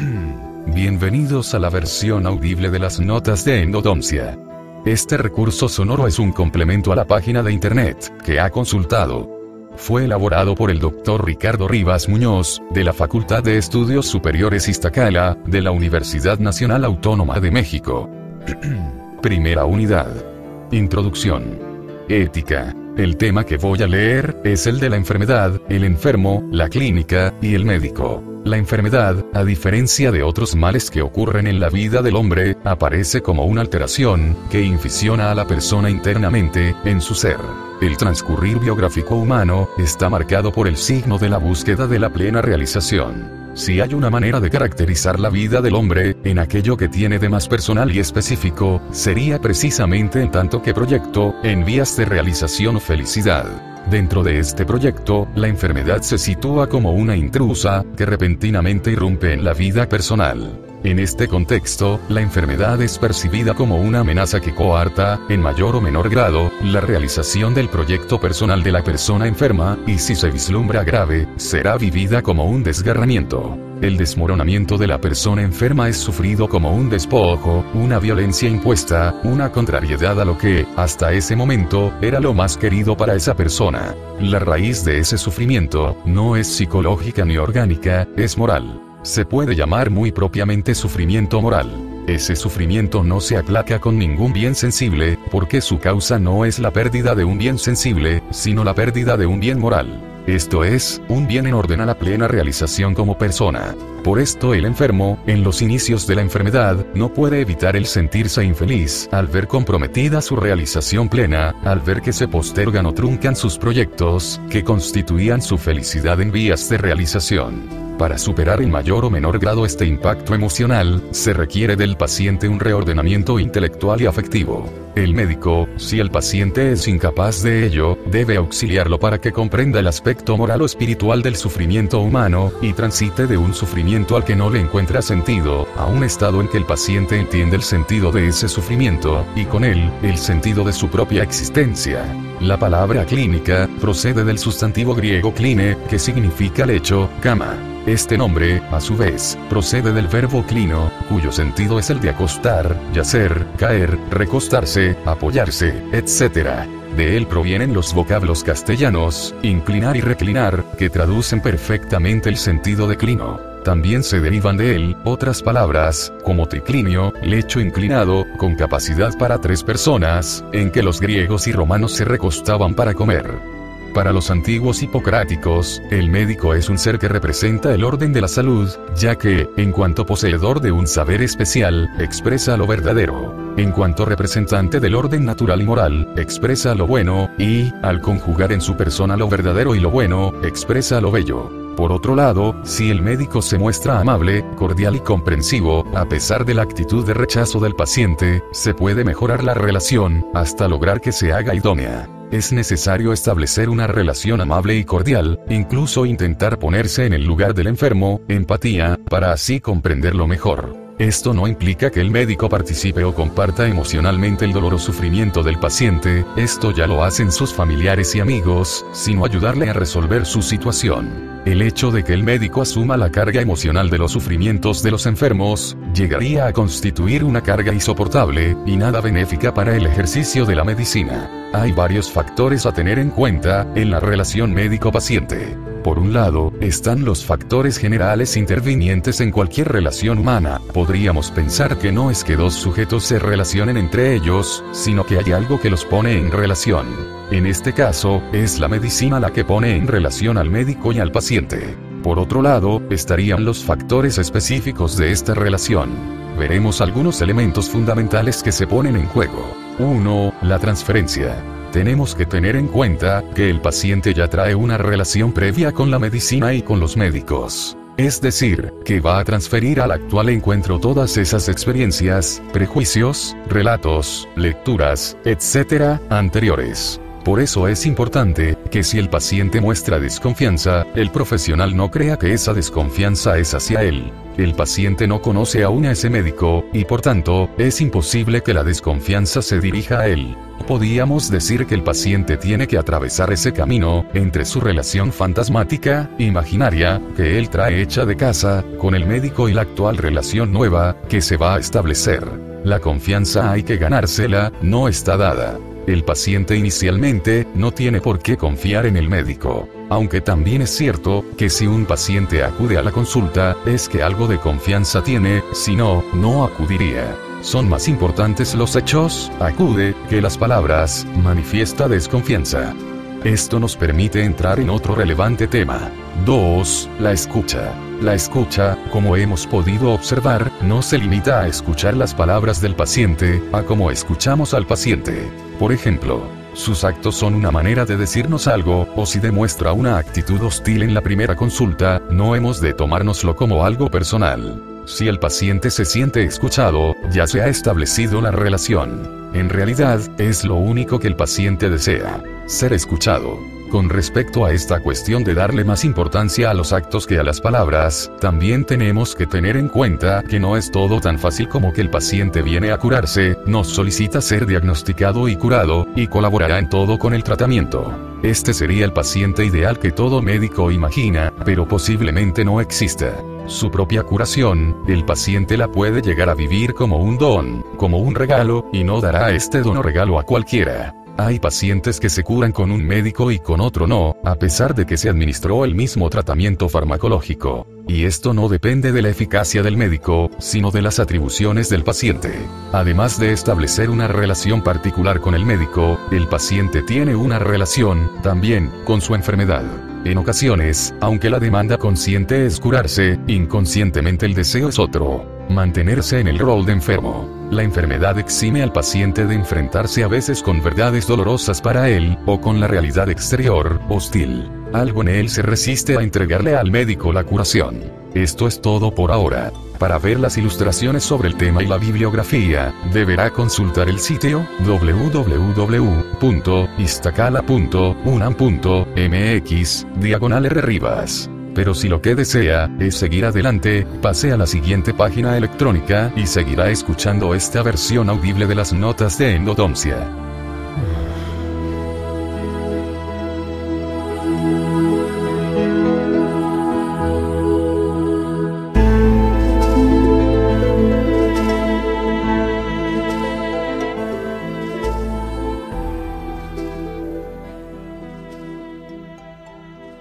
Bienvenidos a la versión audible de las notas de endodoncia. Este recurso sonoro es un complemento a la página de internet que ha consultado. Fue elaborado por el Dr. Ricardo Rivas Muñoz, de la Facultad de Estudios Superiores Iztacala, de la Universidad Nacional Autónoma de México. Primera unidad. Introducción. Ética. El tema que voy a leer es el de la enfermedad, el enfermo, la clínica y el médico. La enfermedad, a diferencia de otros males que ocurren en la vida del hombre, aparece como una alteración que infisiona a la persona internamente, en su ser. El transcurrir biográfico humano está marcado por el signo de la búsqueda de la plena realización. Si hay una manera de caracterizar la vida del hombre, en aquello que tiene de más personal y específico, sería precisamente en tanto que proyecto, en vías de realización o felicidad. Dentro de este proyecto, la enfermedad se sitúa como una intrusa, que repentinamente irrumpe en la vida personal. En este contexto, la enfermedad es percibida como una amenaza que coarta, en mayor o menor grado, la realización del proyecto personal de la persona enferma, y si se vislumbra grave, será vivida como un desgarramiento. El desmoronamiento de la persona enferma es sufrido como un despojo, una violencia impuesta, una contrariedad a lo que, hasta ese momento, era lo más querido para esa persona. La raíz de ese sufrimiento, no es psicológica ni orgánica, es moral. Se puede llamar muy propiamente sufrimiento moral. Ese sufrimiento no se aplaca con ningún bien sensible, porque su causa no es la pérdida de un bien sensible, sino la pérdida de un bien moral. Esto es, un bien en orden a la plena realización como persona. Por esto el enfermo, en los inicios de la enfermedad, no puede evitar el sentirse infeliz, al ver comprometida su realización plena, al ver que se postergan o truncan sus proyectos, que constituían su felicidad en vías de realización. Para superar en mayor o menor grado este impacto emocional, se requiere del paciente un reordenamiento intelectual y afectivo. El médico, si el paciente es incapaz de ello, debe auxiliarlo para que comprenda el aspecto moral o espiritual del sufrimiento humano, y transite de un sufrimiento al que no le encuentra sentido, a un estado en que el paciente entiende el sentido de ese sufrimiento, y con él, el sentido de su propia existencia. La palabra clínica, procede del sustantivo griego kline, que significa lecho, cama. Este nombre, a su vez, procede del verbo clino, cuyo sentido es el de acostar, yacer, caer, recostarse, apoyarse, etc. De él provienen los vocablos castellanos, inclinar y reclinar, que traducen perfectamente el sentido de clino. También se derivan de él otras palabras, como triclinio, lecho inclinado, con capacidad para 3 personas, en que los griegos y romanos se recostaban para comer. Para los antiguos hipocráticos, el médico es un ser que representa el orden de la salud, ya que, en cuanto poseedor de un saber especial, expresa lo verdadero. En cuanto representante del orden natural y moral, expresa lo bueno, y, al conjugar en su persona lo verdadero y lo bueno, expresa lo bello. Por otro lado, si el médico se muestra amable, cordial y comprensivo, a pesar de la actitud de rechazo del paciente, se puede mejorar la relación, hasta lograr que se haga idónea. Es necesario establecer una relación amable y cordial, incluso intentar ponerse en el lugar del enfermo, empatía, para así comprenderlo mejor. Esto no implica que el médico participe o comparta emocionalmente el dolor o sufrimiento del paciente, esto ya lo hacen sus familiares y amigos, sino ayudarle a resolver su situación. El hecho de que el médico asuma la carga emocional de los sufrimientos de los enfermos, llegaría a constituir una carga insoportable, y nada benéfica para el ejercicio de la medicina. Hay varios factores a tener en cuenta, en la relación médico-paciente. Por un lado, están los factores generales intervinientes en cualquier relación humana. Podríamos pensar que no es que dos sujetos se relacionen entre ellos, sino que hay algo que los pone en relación. En este caso, es la medicina la que pone en relación al médico y al paciente. Por otro lado, estarían los factores específicos de esta relación. Veremos algunos elementos fundamentales que se ponen en juego. 1. La transferencia. Tenemos que tener en cuenta que el paciente ya trae una relación previa con la medicina y con los médicos. Es decir, que va a transferir al actual encuentro todas esas experiencias, prejuicios, relatos, lecturas, etc., anteriores. Por eso es importante que si el paciente muestra desconfianza, el profesional no crea que esa desconfianza es hacia él. El paciente no conoce aún a ese médico, y por tanto, es imposible que la desconfianza se dirija a él. Podíamos decir que el paciente tiene que atravesar ese camino, entre su relación fantasmática, imaginaria, que él trae hecha de casa, con el médico y la actual relación nueva, que se va a establecer. La confianza hay que ganársela, no está dada. El paciente inicialmente, no tiene por qué confiar en el médico. Aunque también es cierto, que si un paciente acude a la consulta, es que algo de confianza tiene, si no, no acudiría. Son más importantes los hechos, acude, que las palabras, manifiesta desconfianza. Esto nos permite entrar en otro relevante tema. 2. La escucha. La escucha, como hemos podido observar, no se limita a escuchar las palabras del paciente, a cómo escuchamos al paciente. Por ejemplo, sus actos son una manera de decirnos algo, o si demuestra una actitud hostil en la primera consulta, no hemos de tomárnoslo como algo personal. Si el paciente se siente escuchado, ya se ha establecido la relación. En realidad, es lo único que el paciente desea, ser escuchado. Con respecto a esta cuestión de darle más importancia a los actos que a las palabras, también tenemos que tener en cuenta que no es todo tan fácil como que el paciente viene a curarse, nos solicita ser diagnosticado y curado, y colaborará en todo con el tratamiento. Este sería el paciente ideal que todo médico imagina, pero posiblemente no exista. Su propia curación, el paciente la puede llegar a vivir como un don, como un regalo, y no dará este don o regalo a cualquiera. Hay pacientes que se curan con un médico y con otro no, a pesar de que se administró el mismo tratamiento farmacológico. Y esto no depende de la eficacia del médico, sino de las atribuciones del paciente. Además de establecer una relación particular con el médico, el paciente tiene una relación, también, con su enfermedad. En ocasiones, aunque la demanda consciente es curarse, inconscientemente el deseo es otro: mantenerse en el rol de enfermo. La enfermedad exime al paciente de enfrentarse a veces con verdades dolorosas para él, o con la realidad exterior, hostil. Algo en él se resiste a entregarle al médico la curación. Esto es todo por ahora. Para ver las ilustraciones sobre el tema y la bibliografía, deberá consultar el sitio www.iztacala.unam.mx/rribas. Pero si lo que desea es seguir adelante, pase a la siguiente página electrónica y seguirá escuchando esta versión audible de las notas de endodoncia.